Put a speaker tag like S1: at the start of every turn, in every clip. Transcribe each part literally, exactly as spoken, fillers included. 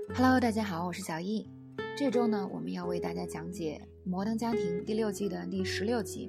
S1: Hello， 大家好，我是小易。这周呢，我们要为大家讲解《摩登家庭》第六季的第十六集。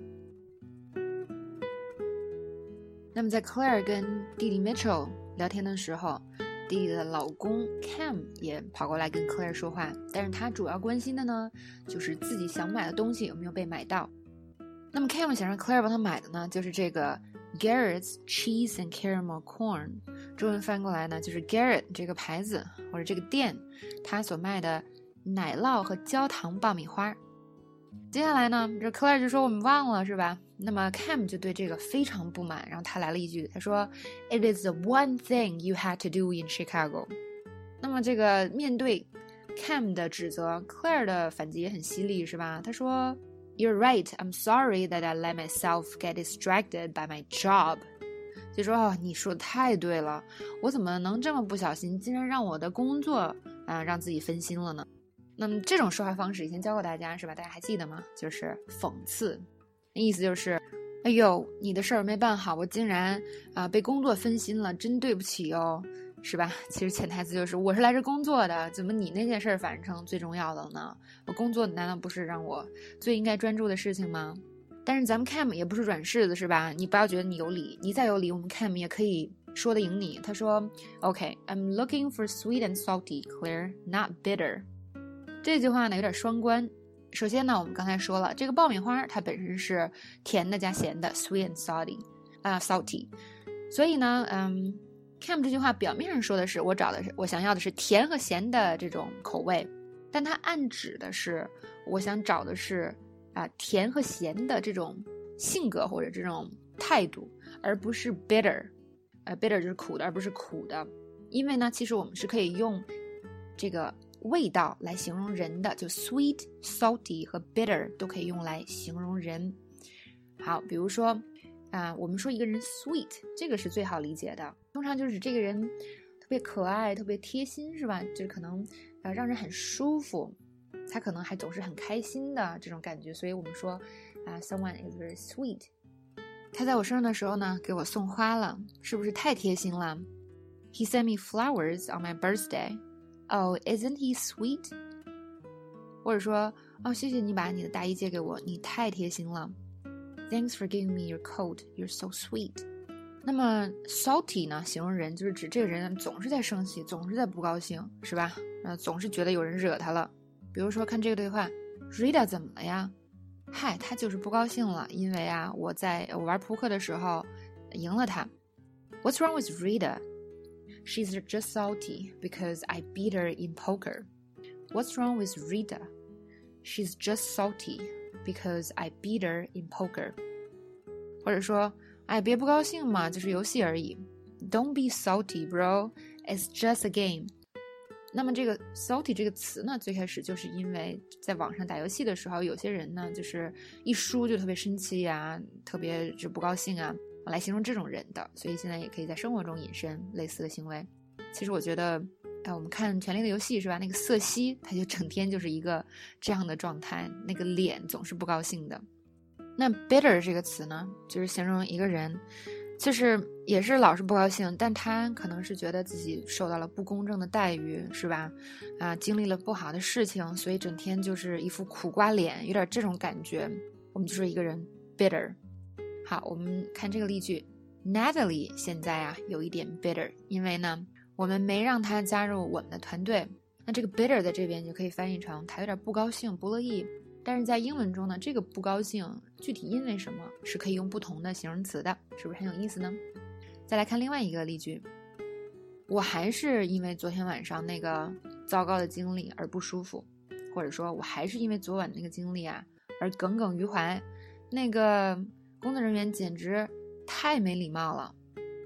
S1: 那么在 Claire 跟弟弟 Mitchell 聊天的时候，弟弟的老公 Cam 也跑过来跟 Claire 说话，但是他主要关心的呢，就是自己想买的东西有没有被买到。那么 Cam 想让 Claire 帮他买的呢，就是这个 Garrett's Cheese and Caramel Corn， 中文翻过来呢，就是 Garrett 这个牌子或者这个店他所卖的奶酪和焦糖爆米花。接下来呢，这 Claire 就说我们忘了是吧？那么 Cam 就对这个非常不满，然后他来了一句，他说 It is the one thing you had to do in Chicago。 那么这个面对 Cam 的指责， Claire 的反击也很犀利是吧？他说You're right, I'm sorry that I let myself get distracted by my job。 就说、哦、你说的太对了，我怎么能这么不小心，竟然让我的工作、呃、让自己分心了呢？那么这种说话方式以前教过大家是吧？大家还记得吗？就是讽刺，意思就是哎呦，你的事儿没办好，我竟然啊、呃、被工作分心了，真对不起哦，是吧？其实潜台词就是我是来这工作的，怎么你那件事儿反成最重要的呢？我工作难道不是让我最应该专注的事情吗？但是咱们 Cam 也不是软柿子是吧？你不要觉得你有理，你再有理我们 Cam 也可以说得赢你。他说 OK, I'm looking for sweet and salty, Claire, not bitter。 这句话呢有点双关。首先呢，我们刚才说了，这个爆米花它本身是甜的加咸的 sweet and salty 啊、呃、salty， 所以呢嗯 Cam 这句话表面上说的是我找的是我想要的是甜和咸的这种口味，但它暗指的是我想找的是啊、呃、甜和咸的这种性格或者这种态度，而不是 bitter， 呃 bitter 就是苦的而不是苦的。因为呢其实我们是可以用这个味道来形容人的，就 sweet, salty 和 bitter 都可以用来形容人。好，比如说啊、呃，我们说一个人 sweet， 这个是最好理解的，通常就是这个人特别可爱特别贴心是吧？就是可能呃让人很舒服，他可能还总是很开心的这种感觉，所以我们说啊、呃、someone is very sweet。 他在我生日的时候呢给我送花了，是不是太贴心了？ He sent me flowers on my birthday。Oh, isn't he sweet？ 或者说哦，谢谢你把你的大衣借给我，你太贴心了。 Thanks for giving me your coat, you're so sweet。 那么 salty 呢，形容人就是指这个人总是在生气，总是在不高兴是吧？呃，总是觉得有人惹他了。比如说看这个对话， Rita 怎么了呀？嗨，他就是不高兴了，因为啊我在我玩扑克的时候赢了他。 What's wrong with Rita?She's just salty because I beat her in poker. What's wrong with Rita? She's just salty because I beat her in poker. 或者说，哎，别不高兴嘛，就是游戏而已。Don't be salty, bro. It's just a game. 那么这个 salty 这个词呢，最开始就是因为在网上打游戏的时候，有些人呢，就是一输就特别生气啊，特别就不高兴啊。来形容这种人的，所以现在也可以在生活中引申类似的行为。其实我觉得哎，我们看权力的游戏是吧，那个瑟西他就整天就是一个这样的状态，那个脸总是不高兴的。那 bitter 这个词呢，就是形容一个人就是也是老是不高兴，但他可能是觉得自己受到了不公正的待遇是吧，啊，经历了不好的事情，所以整天就是一副苦瓜脸，有点这种感觉，我们就说一个人 bitter。好，我们看这个例句， Natalie 现在啊有一点 bitter， 因为呢我们没让她加入我们的团队。那这个 bitter 在这边就可以翻译成她有点不高兴不乐意，但是在英文中呢，这个不高兴具体因为什么是可以用不同的形容词的，是不是很有意思呢？再来看另外一个例句，我还是因为昨天晚上那个糟糕的经历而不舒服，或者说我还是因为昨晚那个经历啊而耿耿于怀，那个工作人员简直太没礼貌了。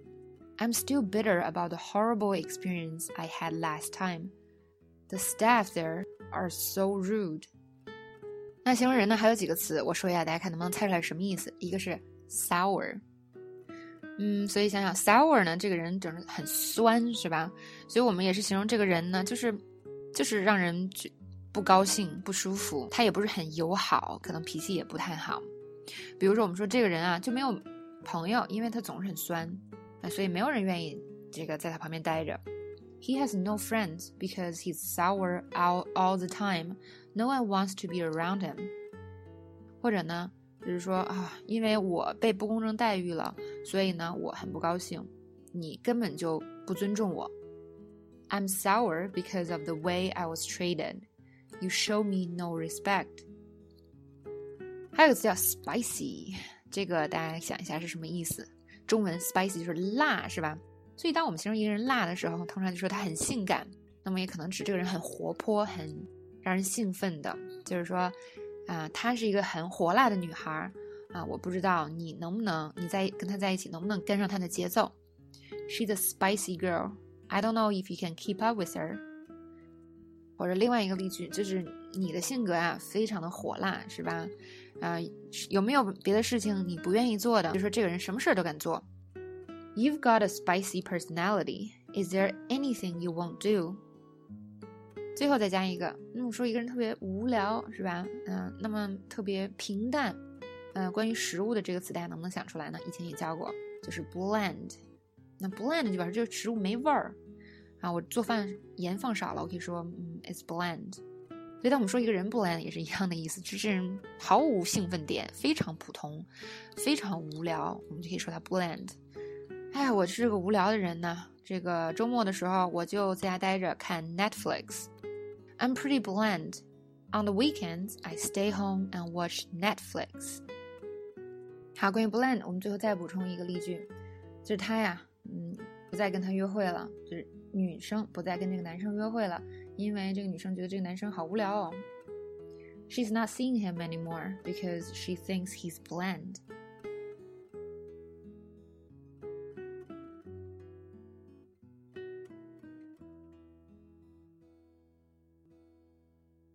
S1: I'm still bitter about the horrible experience I had last time. The staff there are so rude. 那形容人呢还有几个词，我说一下大家看能不能猜出来什么意思。一个是 sour， 嗯，所以想想 sour 呢，这个人整个很酸是吧？所以我们也是形容这个人呢，就是就是让人不高兴不舒服，他也不是很友好，可能脾气也不太好。比如说我们说这个人啊就没有朋友，因为他总是很酸，所以没有人愿意这个在他旁边待着。 He has no friends because he's sour all, all the time. No one wants to be around him. 或者呢，就是说啊，因为我被不公正待遇了，所以呢，我很不高兴。你根本就不尊重我。I'm sour because of the way I was treated. You show me no respect. 还有个词叫 spicy， 这个大家想一下是什么意思？中文 spicy 就是辣，是吧？所以当我们形容一个人辣的时候，通常就说他很性感，那么也可能指这个人很活泼，很让人興奮的，就是说啊、呃，她是一个很火辣的女孩啊，我不知道你能不能你在跟她在一起能不能跟上她的节奏。She's a spicy girl. I don't know if you can keep up with her. 或者另外一个例句就是你的性格啊非常的火辣，是吧？啊、呃，有没有别的事情你不愿意做的？就是说这个人什么事都敢做。You've got a spicy personality. Is there anything you won't do? 最后再加一个，那么说一个人特别无聊，是吧？嗯、呃，那么特别平淡。呃，关于食物的这个词大家能不能想出来呢？以前也教过，就是 bland。那 bland 就表示这个食物没味儿啊。我做饭盐放少了，我可以说嗯 it's bland。所以当我们说一个人 bland 也是一样的意思，就是毫无兴奋点，非常普通，非常无聊，我们就可以说他 bland。哎呀，我是个无聊的人呢。这个周末的时候，我就在家待着看 Netflix。I'm pretty bland. On the weekends, I stay home and watch Netflix. 好，关于 bland， 我们最后再补充一个例句，就是他呀，嗯，不再跟他约会了，就是女生不再跟这个男生约会了，因为这个女生觉得这个男生好无聊哦。She's not seeing him anymore because she thinks he's bland.